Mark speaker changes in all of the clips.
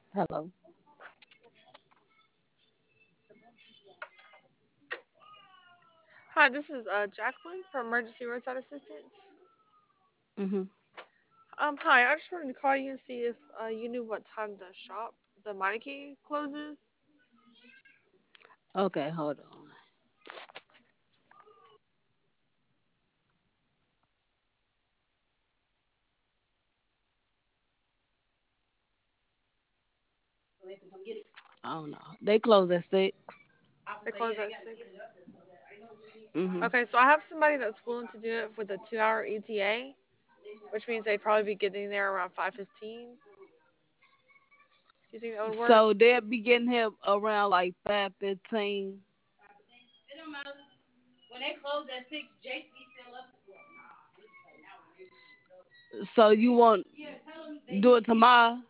Speaker 1: Hello.
Speaker 2: Hi, this is Jacqueline from Emergency Roadside Assistance.
Speaker 1: Mhm.
Speaker 2: Hi, I just wanted to call you and see if you knew what time the shop, the Mighty closes.
Speaker 1: Okay, hold on. I don't know. They close at 6.
Speaker 2: They close at 6.
Speaker 1: Mhm.
Speaker 2: Okay, so I have somebody that's willing to do it with a 2 hour ETA, which means they'd probably be getting there around 5:15. Do you think that would work?
Speaker 1: So they'll be getting here around like 5:15. So you want do it tomorrow?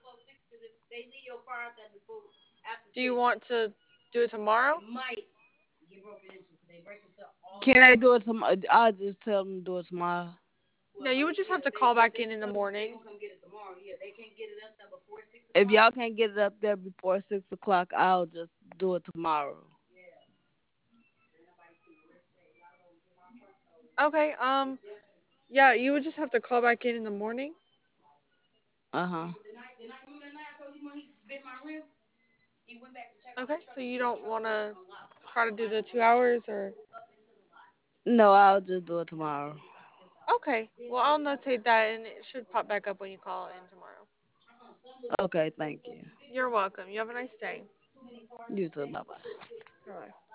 Speaker 2: Do you want to do it tomorrow?
Speaker 1: Can they do it tomorrow? I'll just tell them to do it tomorrow.
Speaker 2: No, you would just have to call back in the morning.
Speaker 1: If y'all can't get it up there before 6 o'clock, I'll just do it tomorrow.
Speaker 2: Okay, yeah, you would just have to call back in the morning.
Speaker 1: Uh huh.
Speaker 2: Okay, so you don't want to try to do the 2 hours or.
Speaker 1: No, I'll just do it tomorrow.
Speaker 2: Okay. Well, I'll notate that and it should pop back up when you call in tomorrow.
Speaker 1: Okay, thank you.
Speaker 2: You're welcome. You have a nice day.
Speaker 1: You too. Bye bye.
Speaker 2: Bye.